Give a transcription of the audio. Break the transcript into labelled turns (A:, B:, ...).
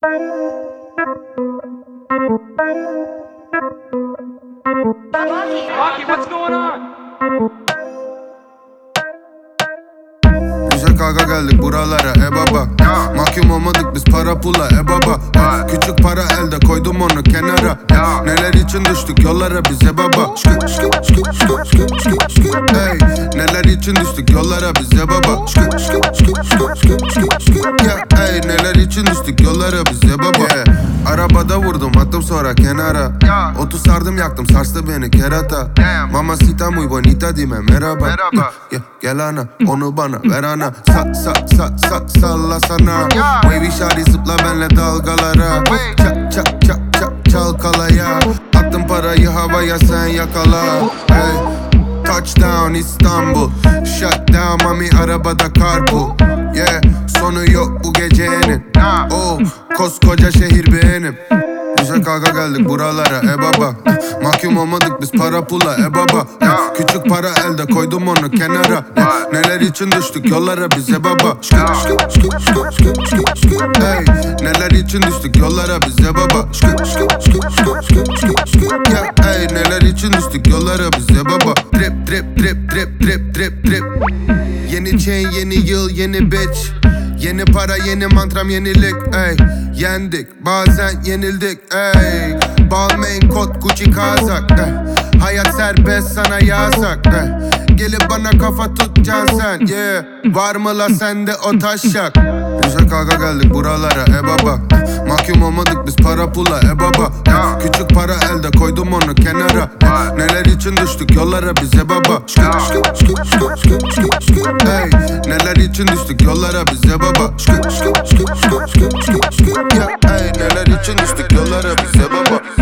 A: Rocky, what's going on?
B: Bize kavga geldik buralara baba. Mahkum olmadık biz para pula baba. Küçük para elde koydum onu kenara. Neler için düştük yollara bize baba. Hey, neler için düştük yollara bize baba. Hey, neler için düştük yollara bize baba. Arabada vurdum attım sonra kenara. Otu sardım yaktım sarstı beni kerata. Mamacita muy bonita dime merhaba. Gel ana onu bana ver ana. Salla sana. Baby shawty zıpla benle dalgalara. Çalkalaya. Attım parayı havaya sen yakala. Hey, touchdown İstanbul. Shut down mami arabada karpool. Yeah, sonu yok bu gecenin. Oh, koskoca şehir benim. Bize kavga geldik buralara baba. Mahkum olmadık biz para pula baba. Küçük para elde koydum onu kenara. Neler için düştük yollara bize baba. Hey, neler için düştük yollara bize baba. Hey, neler için düştük yollara bize baba. Trip. Yeni chain yeni yıl yeni bitch. Yeni para yeni mantram yenilik ey. Yendik bazen yenildik ey. Balmain kot Gucci kazak ey. Hayat serbest sana yasak ey. Gelip bana kafa tutacaksın sen yeah. Var mı la sende o taşak. Bize kavga geldik buralara baba. Mahkum olmadık biz para pula baba. Küçük para elde koydum onu kenara. Neler için düştük yollara bize baba. Hey, neler için düştük yollara bize baba. Hey, neler için düştük yollara bize baba.